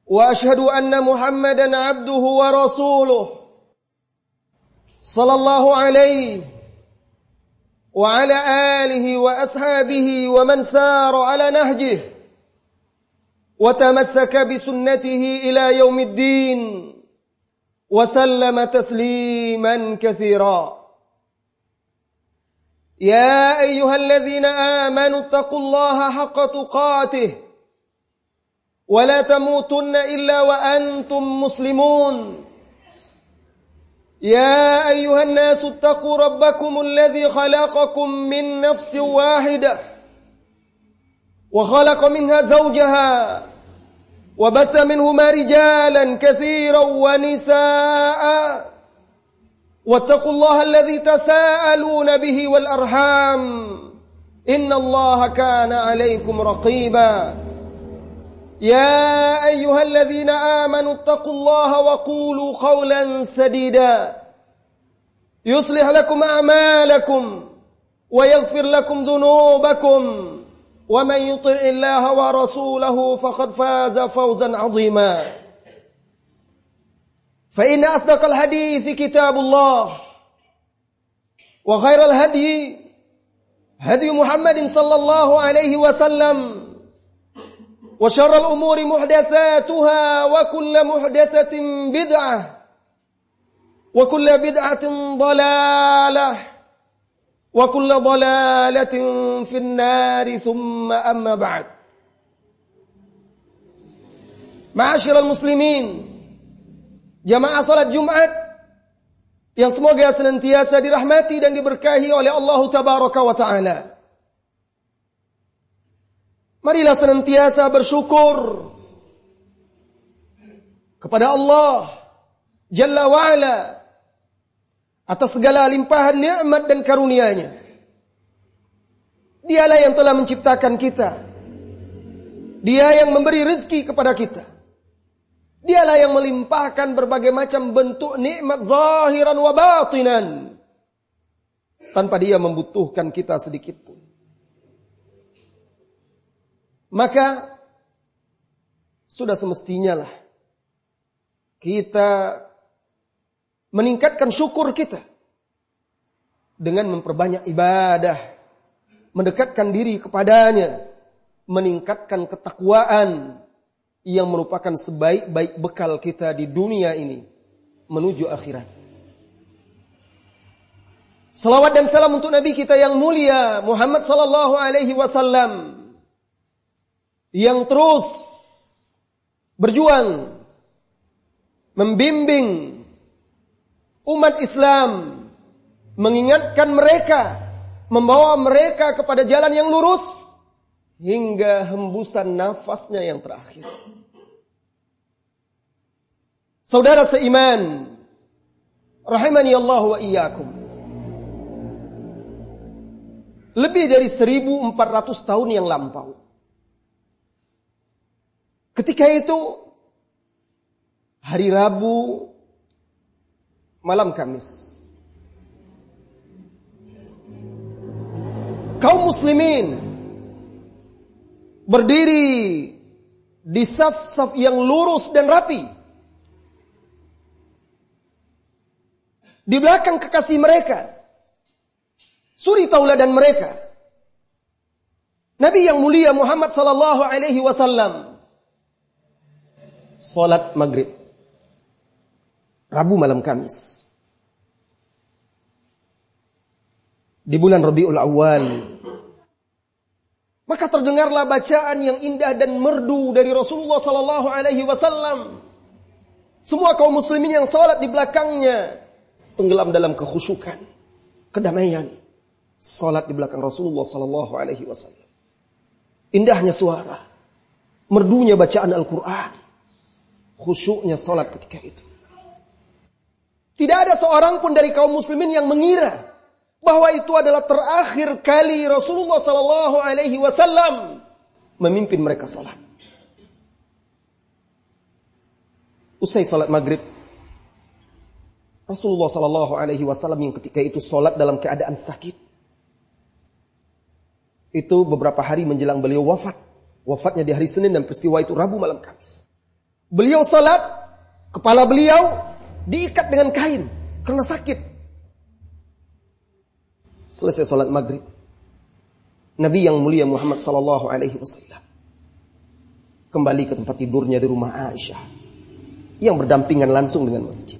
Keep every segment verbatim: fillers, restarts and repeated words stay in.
وأشهد أن محمدا عبده ورسوله صلى الله عليه وعلى آله وأصحابه ومن سار على نهجه وتمسك بسنته إلى يوم الدين وسلم تسليما كثيرا يا أيها الذين آمنوا اتقوا الله حق تقاته ولا تموتن إلا وأنتم مسلمون يا أيها الناس اتقوا ربكم الذي خلقكم من نفس واحدة وخلق منها زوجها وبث منهما رجالا كثيرا ونساء واتقوا الله الذي تساءلون به والأرحام إن الله كان عليكم رقيبا يا أيها الذين آمنوا اتقوا الله وقولوا قولا سديدا يصلح لكم أعمالكم ويغفر لكم ذنوبكم ومن يطع الله ورسوله فقد فاز فوزا عظيما فإن أصدق الحديث كتاب الله وخير الهدي هدي محمد صلى الله عليه وسلم وشر الأمور محدثاتها وكل محدثة بدعة وكل بدعة ضلالة وكل ضلالة في النار ثم أما بعد معاشر المسلمين jamaah salat Jumat yang semoga senantiasa dirahmati dan diberkahi oleh Allah Tabaraka wa Ta'ala. Marilah senantiasa bersyukur kepada Allah Jalla wa'ala atas segala limpahan nikmat dan karunia-Nya. Dialah yang telah menciptakan kita. Dia yang memberi rezeki kepada kita. Dialah yang melimpahkan berbagai macam bentuk nikmat zahiran wa batinan tanpa Dia membutuhkan kita sedikit pun. Maka sudah semestinya lah kita meningkatkan syukur kita dengan memperbanyak ibadah, mendekatkan diri kepadanya, meningkatkan ketakwaan yang merupakan sebaik-baik bekal kita di dunia ini menuju akhirat. Salawat dan salam untuk Nabi kita yang mulia Muhammad sallallahu alaihi wasallam yang terus berjuang membimbing umat Islam, mengingatkan mereka, membawa mereka kepada jalan yang lurus hingga hembusan nafasnya yang terakhir. Saudara seiman, rahimani Allah wa iyyakum. Lebih dari seribu empat ratus tahun yang lampau, ketika itu hari Rabu malam Kamis, kaum muslimin berdiri di saf-saf yang lurus dan rapi. Di belakang kekasih mereka, suri tauladan mereka, Nabi yang mulia Muhammad sallallahu alaihi wasallam, salat maghrib Rabu malam Kamis di bulan Rabiul Awal. Maka terdengarlah bacaan yang indah dan merdu dari Rasulullah sallallahu alaihi wasallam. Semua kaum muslimin yang salat di belakangnya tenggelam dalam kekhusyukan, kedamaian. Salat di belakang Rasulullah sallallahu alaihi wasallam. Indahnya suara, merdunya bacaan Al-Qur'an, khusyuknya salat ketika itu. Tidak ada seorang pun dari kaum muslimin yang mengira bahwa itu adalah terakhir kali Rasulullah sallallahu alaihi wasallam memimpin mereka salat. Usai salat maghrib, Rasulullah sallallahu alaihi wasallam yang ketika itu salat dalam keadaan sakit. Itu beberapa hari menjelang beliau wafat. Wafatnya di hari Senin dan peristiwa itu Rabu malam Kamis. Beliau salat, kepala beliau diikat dengan kain karena sakit. Selesai salat maghrib, Nabi yang mulia Muhammad sallallahu alaihi wasallam kembali ke tempat tidurnya di rumah Aisyah yang berdampingan langsung dengan masjid.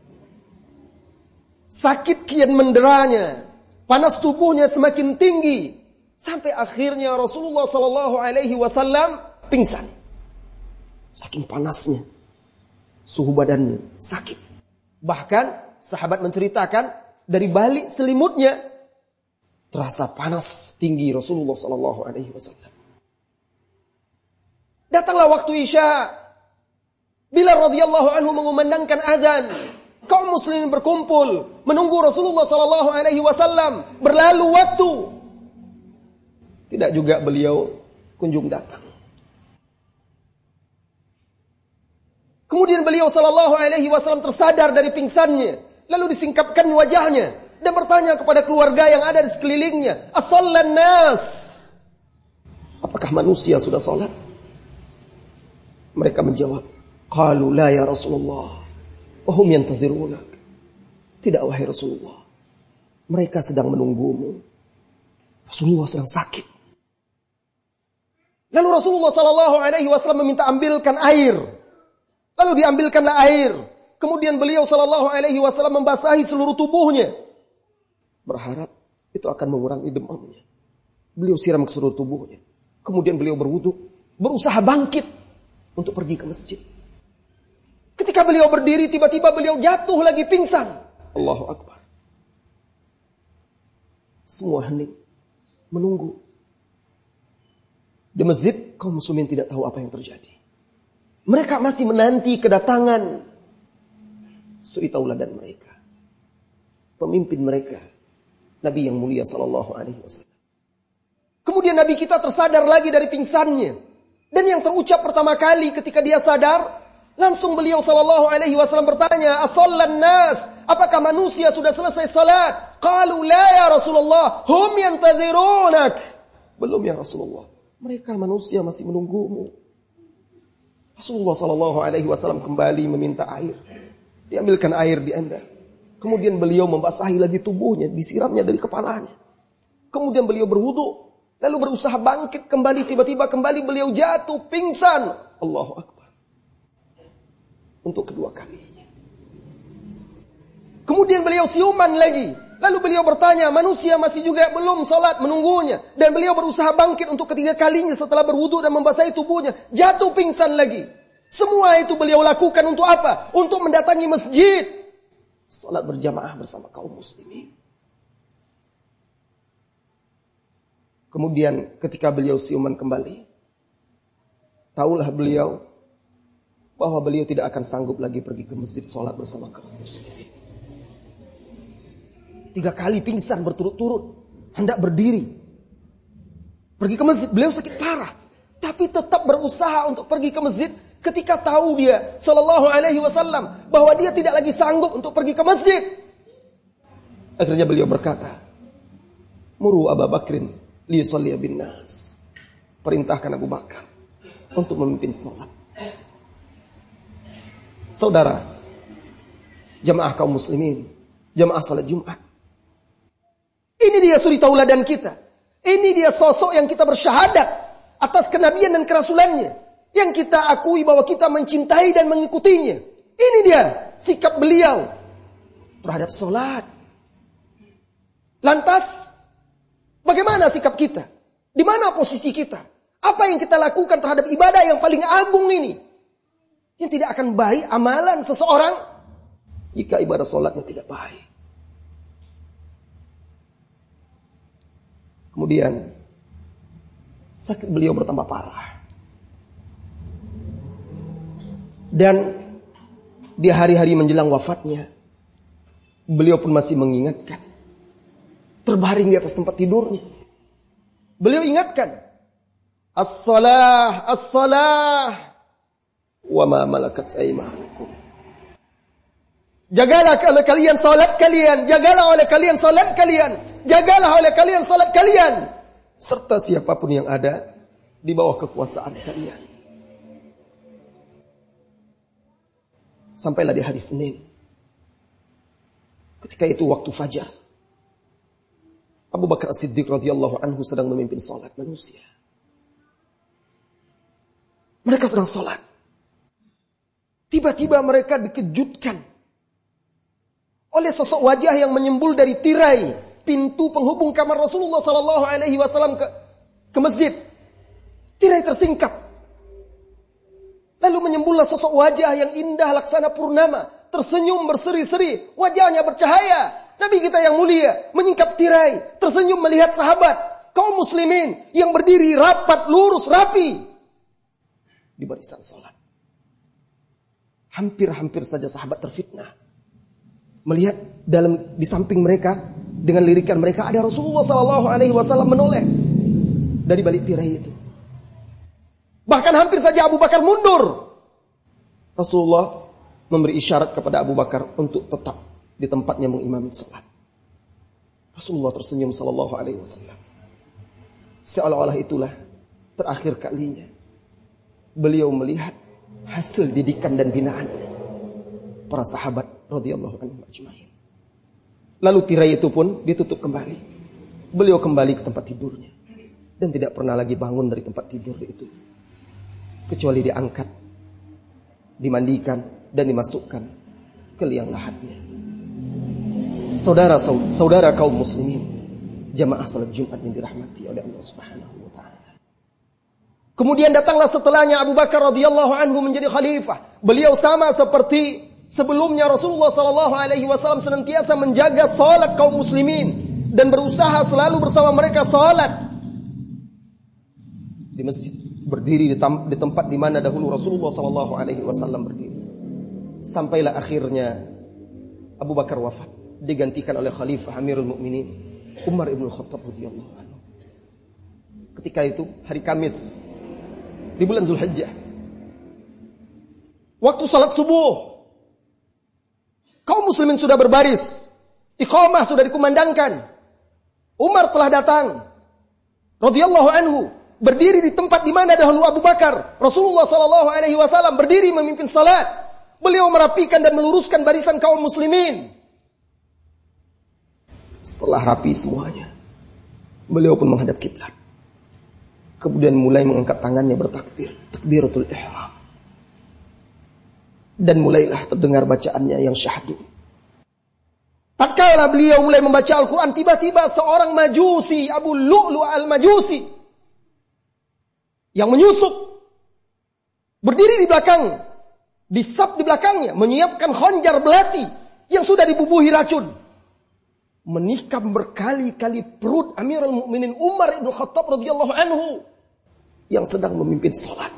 Sakit kian menderanya, panas tubuhnya semakin tinggi, sampai akhirnya Rasulullah sallallahu alaihi wasallam pingsan. Saking panasnya, suhu badannya sakit. Bahkan sahabat menceritakan dari balik selimutnya terasa panas tinggi Rasulullah sallallahu alaihi wasallam. Datanglah waktu Isya. Bilal radhiyallahu anhu mengumandangkan azan. Kaum muslimin berkumpul menunggu Rasulullah sallallahu alaihi wasallam. Berlalu waktu, tidak juga beliau kunjung datang. Kemudian beliau sallallahu alaihi wasallam tersadar dari pingsannya, lalu disingkapkan wajahnya dan bertanya kepada keluarga yang ada di sekelilingnya, "As-sallan nas?" Apakah manusia sudah salat? Mereka menjawab, "Qalu la ya Rasulullah, wa hum yantazirunak." Tidak wahai Rasulullah, mereka sedang menunggumu. Rasulullah sedang sakit. Lalu Rasulullah sallallahu alaihi wasallam meminta ambilkan air. Lalu diambilkanlah air. Kemudian beliau sallallahu alaihi wasallam membasahi seluruh tubuhnya, berharap itu akan mengurangi demamnya. Beliau siram ke seluruh tubuhnya. Kemudian beliau berwudu, berusaha bangkit untuk pergi ke masjid. Ketika beliau berdiri, tiba-tiba beliau jatuh lagi pingsan. Allahu Akbar. Semua hening, menunggu. Di masjid, kaum muslimin tidak tahu apa yang terjadi. Mereka masih menanti kedatangan suri tauladan mereka, pemimpin mereka, Nabi yang mulia sallallahu alaihi wasallam. Kemudian Nabi kita tersadar lagi dari pingsannya. Dan yang terucap pertama kali ketika dia sadar, langsung beliau sallallahu alaihi wasallam bertanya, "As-sallan nas?" Apakah manusia sudah selesai salat? Qalu la ya Rasulullah, hum yantazirunak. Belum ya Rasulullah, mereka manusia masih menunggumu. Rasulullah sallallahu alaihi wasallam kembali meminta air. Diambilkan air di ember. Kemudian beliau membasahi lagi tubuhnya, disiramnya dari kepalanya. Kemudian beliau berwudu, lalu berusaha bangkit kembali, tiba-tiba kembali beliau jatuh pingsan. Allahu Akbar. Untuk kedua kalinya. Kemudian beliau siuman lagi. Lalu beliau bertanya, manusia masih juga belum salat menunggunya. Dan beliau berusaha bangkit untuk ketiga kalinya setelah berwudu dan membasahi tubuhnya. Jatuh pingsan lagi. Semua itu beliau lakukan untuk apa? Untuk mendatangi masjid. Salat berjamaah bersama kaum muslimin. Kemudian ketika beliau siuman kembali, tahulah beliau bahwa beliau tidak akan sanggup lagi pergi ke masjid salat bersama kaum muslimin. Tiga kali pingsan berturut-turut, hendak berdiri pergi ke masjid. Beliau sakit parah, tapi tetap berusaha untuk pergi ke masjid. Ketika tahu dia sallallahu alaihi wasallam bahwa dia tidak lagi sanggup untuk pergi ke masjid, akhirnya beliau berkata, "Muru Abu Bakrin liyusalli bin nas." Perintahkan Abu Bakar untuk memimpin salat. Saudara, jamaah kaum muslimin, jamaah salat Jumat. Ini dia suri tauladan kita. Ini dia sosok yang kita bersyahadat atas kenabian dan kerasulannya, yang kita akui bahwa kita mencintai dan mengikutinya. Ini dia sikap beliau terhadap salat. Lantas, bagaimana sikap kita? Di mana posisi kita? Apa yang kita lakukan terhadap ibadah yang paling agung ini? Yang tidak akan baik amalan seseorang jika ibadah salatnya tidak baik. Kemudian sakit beliau bertambah parah. Dan di hari-hari menjelang wafatnya, beliau pun masih mengingatkan. Terbaring di atas tempat tidurnya, beliau ingatkan, "As-salah, as-salah, wa ma malakat aymanukum." Jagalah oleh kalian salat kalian, jagalah oleh kalian salat kalian, jagalah oleh kalian salat kalian, serta siapapun yang ada di bawah kekuasaan kalian. Sampailah di hari Senin. Ketika itu waktu fajar. Abu Bakar As-Siddiq radhiyallahu anhu sedang memimpin salat manusia. Mereka sedang salat. Tiba-tiba mereka dikejutkan oleh sosok wajah yang menyembul dari tirai pintu penghubung kamar Rasulullah sallallahu alaihi wasallam ke ke masjid. Tirai tersingkap. Lalu menyembullah sosok wajah yang indah laksana purnama, tersenyum berseri-seri, wajahnya bercahaya. Nabi kita yang mulia menyingkap tirai, tersenyum melihat sahabat kaum muslimin yang berdiri rapat, lurus, rapi di barisan salat. Hampir-hampir saja sahabat terfitnah melihat dalam di samping mereka dengan lirikan mereka ada Rasulullah sallallahu alaihi wasallam menoleh dari balik tirai itu. Bahkan hampir saja Abu Bakar mundur. Rasulullah memberi isyarat kepada Abu Bakar untuk tetap di tempatnya mengimami salat. Rasulullah tersenyum sallallahu alaihi wasallam. Seolah-olah itulah terakhir kalinya beliau melihat hasil didikan dan binaan para sahabat radhiyallahu anhum ajmain. Lalu tirai itu pun ditutup kembali. Beliau kembali ke tempat tidurnya dan tidak pernah lagi bangun dari tempat tidur itu. Kecuali diangkat, dimandikan, dan dimasukkan ke liang lahatnya. Saudara saudara kaum muslimin, jamaah salat Jumat yang dirahmati oleh Allah Subhanahu wa taala. Kemudian datanglah setelahnya Abu Bakar radhiyallahu anhu menjadi khalifah. Beliau sama seperti sebelumnya Rasulullah sallallahu alaihi wasallam senantiasa menjaga salat kaum muslimin dan berusaha selalu bersama mereka salat di masjid. Berdiri di, tam, di tempat di mana dahulu Rasulullah sallallahu alaihi wasallam berdiri. Sampailah akhirnya Abu Bakar wafat, digantikan oleh Khalifah Amirul Mukminin Umar ibn Khattab radhiyallahu anhu. Ketika itu hari Kamis di bulan Zulhijjah, waktu salat subuh, kaum muslimin sudah berbaris, iqamah sudah dikumandangkan. Umar telah datang radhiyallahu anhu, berdiri di tempat di mana dahulu Abu Bakar, Rasulullah sallallahu alaihi wasallam berdiri memimpin salat. Beliau merapikan dan meluruskan barisan kaum muslimin. Setelah rapi semuanya, beliau pun menghadap kiblat. Kemudian mulai mengangkat tangannya bertakbir, takbiratul ihram. Dan mulailah terdengar bacaannya yang syahdu. Tatkala beliau mulai membaca Al-Quran, tiba-tiba seorang majusi, Abu Lu'lu' al-Majusi, yang menyusup, berdiri di belakang, disap di belakangnya, menyiapkan khonjar belati yang sudah dibubuhi racun, menikam berkali-kali perut Amirul Mukminin Umar ibn Khattab radhiyallahu anhu yang sedang memimpin sholat,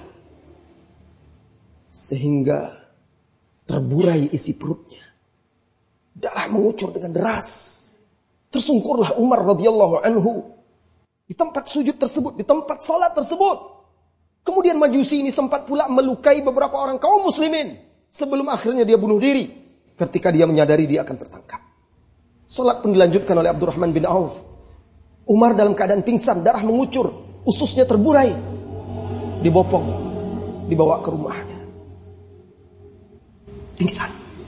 sehingga terburai isi perutnya, darah mengucur dengan deras. Tersungkurlah Umar radhiyallahu anhu di tempat sujud tersebut, di tempat sholat tersebut. Kemudian majusi ini sempat pula melukai beberapa orang kaum muslimin sebelum akhirnya dia bunuh diri ketika dia menyadari dia akan tertangkap. Salat pun dilanjutkan oleh Abdurrahman bin Auf. Umar dalam keadaan pingsan, darah mengucur, ususnya terburai, dibopong, dibawa ke rumahnya. Pingsan.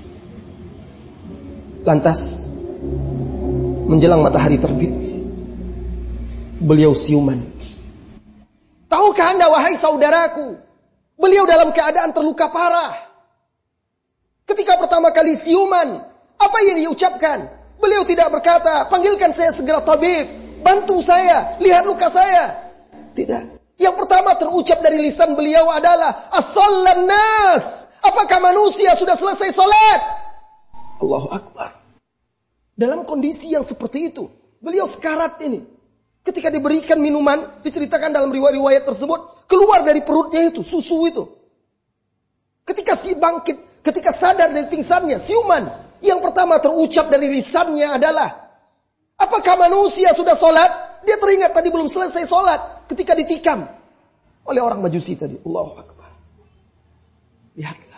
Lantas menjelang matahari terbit, beliau siuman. Tahukah anda wahai saudaraku, beliau dalam keadaan terluka parah. Ketika pertama kali siuman, apa yang diucapkan? Beliau tidak berkata, panggilkan saya segera tabib, bantu saya, lihat luka saya. Tidak. Yang pertama terucap dari lisan beliau adalah, as-sallan nas. Apakah manusia sudah selesai salat? Allahu Akbar. Dalam kondisi yang seperti itu, beliau sekarat ini. Ketika diberikan minuman, diceritakan dalam riwayat-riwayat tersebut, keluar dari perutnya itu, susu itu. Ketika si bangkit, ketika sadar dari pingsannya, siuman, yang pertama terucap dari lisannya adalah, apakah manusia sudah sholat? Dia teringat tadi belum selesai sholat, ketika ditikam oleh orang majusi tadi. Allahu Akbar. Lihatlah.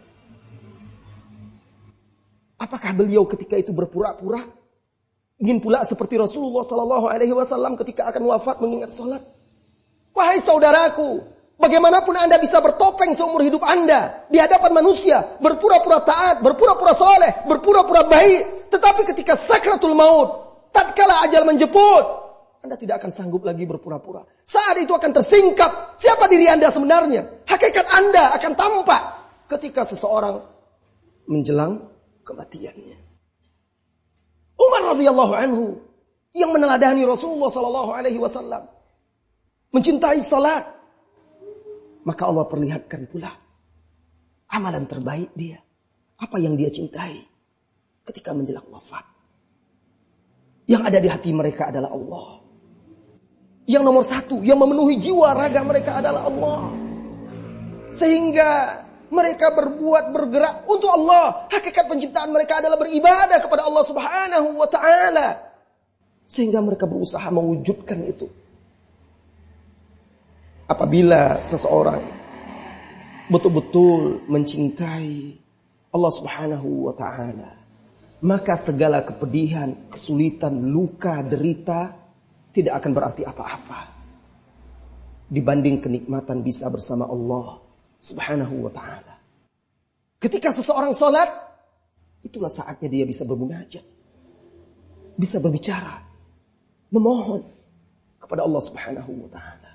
Apakah beliau ketika itu berpura-pura ingin pula seperti Rasulullah sallallahu alaihi wasallam ketika akan wafat mengingat salat? Wahai saudaraku, Bagaimanapun Anda bisa bertopeng seumur hidup Anda di hadapan manusia, berpura-pura taat, berpura-pura soleh, berpura-pura baik. Tetapi ketika sakratul maut, tatkala ajal menjemput, Anda tidak akan sanggup lagi berpura-pura. Saat itu akan tersingkap siapa diri Anda sebenarnya. Hakikat Anda akan tampak ketika seseorang menjelang kematiannya. Umar radhiyallahu anhu yang meneladani Rasulullah sallallahu alaihi wasallam, mencintai salat, maka Allah perlihatkan pula amalan terbaik dia, apa yang dia cintai ketika menjelang wafat. Yang ada di hati mereka adalah Allah. Yang nomor satu, yang memenuhi jiwa raga mereka adalah Allah. Sehingga mereka berbuat, bergerak untuk Allah. Hakikat penciptaan mereka adalah beribadah kepada Allah subhanahu wa ta'ala. Sehingga mereka berusaha mewujudkan itu. Apabila seseorang betul-betul mencintai Allah subhanahu wa ta'ala, maka segala kepedihan, kesulitan, luka, derita tidak akan berarti apa-apa dibanding kenikmatan bisa bersama Allah subhanahu wa ta'ala. Ketika seseorang sholat, itulah saatnya dia bisa bermunajat, bisa berbicara, memohon kepada Allah subhanahu wa ta'ala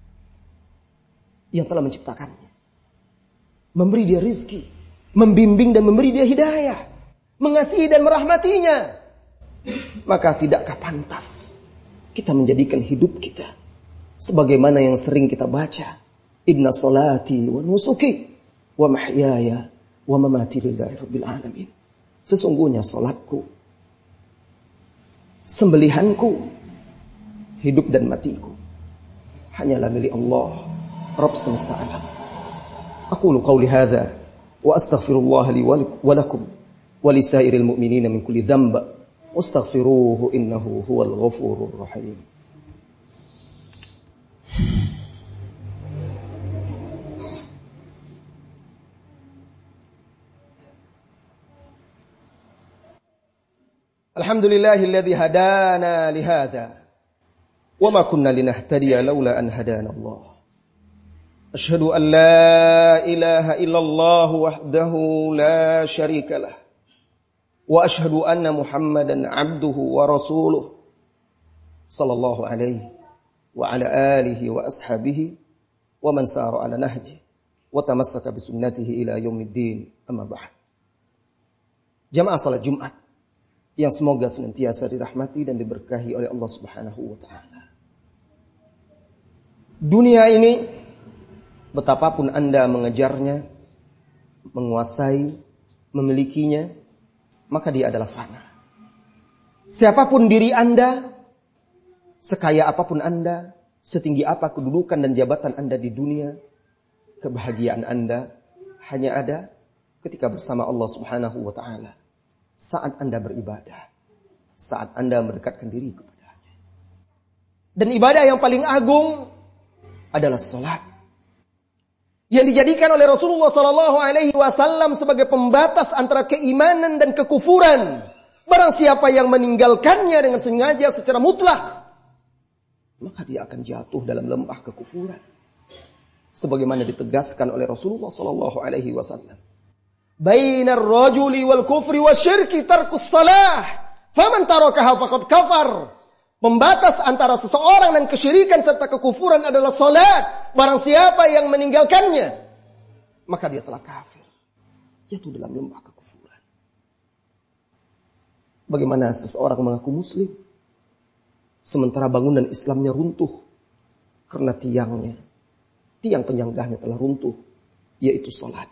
yang telah menciptakannya, memberi dia rizki, membimbing dan memberi dia hidayah, mengasihi dan merahmatinya. Maka tidakkah pantas kita menjadikan hidup kita sebagaimana yang sering kita baca, inna salati wa nusuki wa mahyaya wa mamati lillahi rabbil alamin. Sesungguhnya salatku, sembelihanku, hidup dan matiku hanyalah milik Allah Rabb semesta alam. Aqulu qawli hadza wa astaghfirullah li wa lakum wa lisairil mu'minina min kulli dhanb wastaghfiruhu innahu huwal ghafurur rahim. Alhamdulillahilladzi hadana li hadza wa ma kunna linahtadiya laula an hadana Allah. Asyhadu an la ilaha illallah wahdahu la syarika lah. Wa asyhadu anna Muhammadan abduhu wa rasuluh sallallahu alaihi wa ala alihi wa ashabihi wa man sara ala nahji wa tamassaka bi sunnatihi ila yaumiddin. Amma ba'd. Jamaah salat Jumat yang semoga senantiasa dirahmati dan diberkahi oleh Allah Subhanahu wa taala. Dunia ini betapapun Anda mengejarnya, menguasai, memilikinya, maka dia adalah fana. Siapapun diri Anda, sekaya apapun Anda, setinggi apa kedudukan dan jabatan Anda di dunia, kebahagiaan Anda hanya ada ketika bersama Allah Subhanahu wa taala. Saat Anda beribadah, saat Anda mendekatkan diri kepadanya. Dan ibadah yang paling agung adalah salat, yang dijadikan oleh Rasulullah sallallahu alaihi wasallam sebagai pembatas antara keimanan dan kekufuran. Barang siapa yang meninggalkannya dengan sengaja secara mutlak, maka dia akan jatuh dalam lembah kekufuran. Sebagaimana ditegaskan oleh Rasulullah sallallahu alaihi wasallam, bainar rajuli wal kufri wasyirki tarkus salah, faman tarakaha faqad kafar. Pembatas antara seseorang dan kesyirikan serta kekufuran adalah salat. Barang siapa yang meninggalkannya, maka dia telah kafir, jatuh dalam lembah kekufuran. Bagaimana seseorang mengaku muslim sementara bangunan Islamnya runtuh karena tiangnya, tiang penyanggahnya telah runtuh, yaitu salat.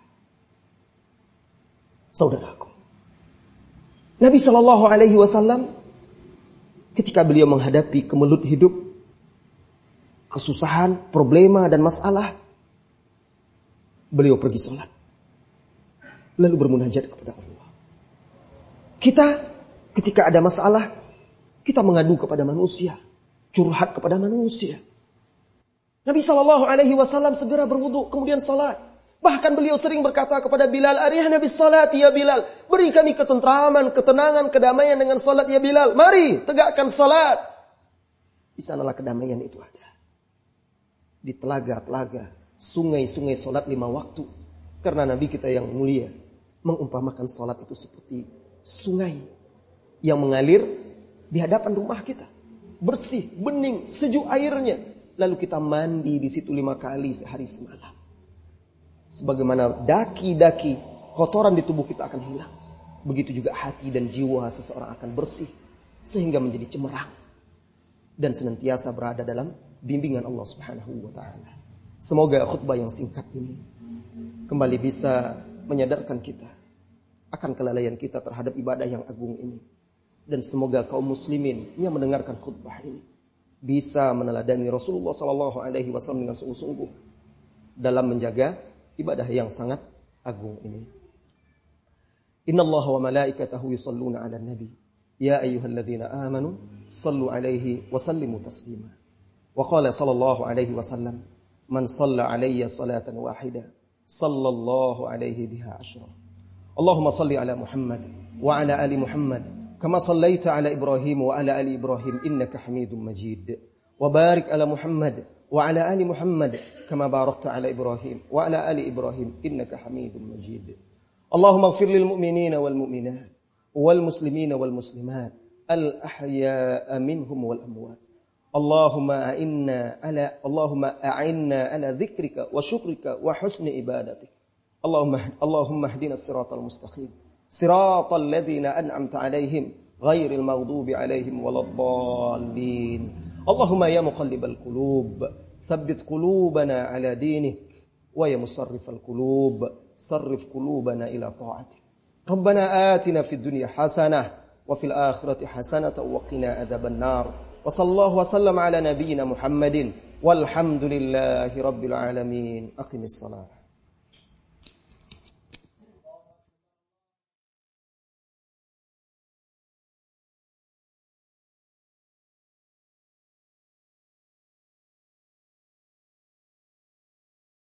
Saudaraku, Nabi sallallahu alaihi wasallam ketika beliau menghadapi kemelut hidup, kesusahan, problema dan masalah, beliau pergi salat, lalu bermunajat kepada Allah. Kita ketika ada masalah, kita mengadu kepada manusia, curhat kepada manusia. Nabi sallallahu alaihi wasallam segera berwudu kemudian salat. Bahkan beliau sering berkata kepada Bilal, "Arihna bis salat ya Bilal." Beri kami ketentraman, ketenangan, kedamaian dengan salat ya Bilal. Mari tegakkan salat. Di sanalah kedamaian itu ada. Di telaga-telaga sungai-sungai salat lima waktu. Karena Nabi kita yang mulia mengumpamakan salat itu seperti sungai yang mengalir di hadapan rumah kita. Bersih, bening, sejuk airnya. Lalu kita mandi di situ lima kali sehari semalam. Sebagaimana daki-daki kotoran di tubuh kita akan hilang. Begitu juga hati dan jiwa seseorang akan bersih. Sehingga menjadi cemerlang. Dan senantiasa berada dalam bimbingan Allah Subhanahu wa ta'ala. Semoga khutbah yang singkat ini kembali bisa menyadarkan kita akan kelalaian kita terhadap ibadah yang agung ini. Dan semoga kaum muslimin yang mendengarkan khutbah ini bisa meneladani Rasulullah sallallahu alaihi wasallam dengan sungguh-sungguh dalam menjaga ibadah yang sangat agung ini. Innallaha wa malaikatahu yusholluna 'alan nabi ya ayyuhalladzina amanu shallu 'alaihi wa sallimu taslima. Wa qala sallallahu alaihi wasallam man shalla 'alayya salatan wahidah sallallahu alaihi biha asyra. Allahumma salli ala Muhammad wa ala ali Muhammad kama sallaita ala Ibrahim wa ala ali Ibrahim innaka Hamidum Majid. Wa barik ala Muhammad wa ala ali Muhammad kama barakta ala Ibrahim wa ala ali Ibrahim innaka Hamidum Majid. Allahumma ighfir lil mu'minina wal mu'minat wal muslimina wal muslimat al ahya'a minhum wal amwat. Allahumma a'inna ala Allahumma a'inna ala dzikrika wa syukrika wa husni ibadatik. Allahumma Allahumma hdina as-siratal mustaqim. Siratal ladzina an'amta 'alaihim ghairil maghdubi 'alaihim waladdallin. Allahumma ya muqallibal qulub, tsabbit qulubana 'ala dinik wa ya musarrifal qulub, sarrif qulubana ila ta'atik. Rabbana atina fid dunya hasanah wa fil akhirati hasanatan wa qina adzaban nar. Wa sallallahu wa sallam ala nabiyyina Muhammadin walhamdulillahi rabbil alamin. Aqimis salat.